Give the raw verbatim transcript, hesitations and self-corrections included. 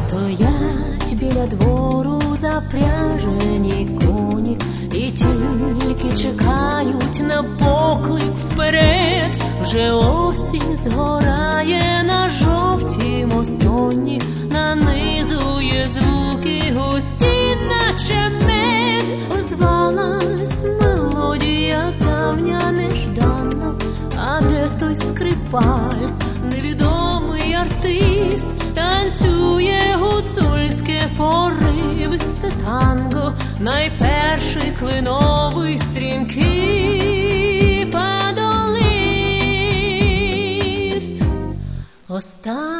Стоять біля двору запряжені коні і тільки чекають на поклик вперед. Вже осінь згорає на жовтім осонні, нанизує звуки густі, наче мед. Озвалась мелодія давня нежданна, а де той скрипаль, невідомий артист, танцює гуцульське поривисте танго, найперший клиновий стрімкий падолист. Останній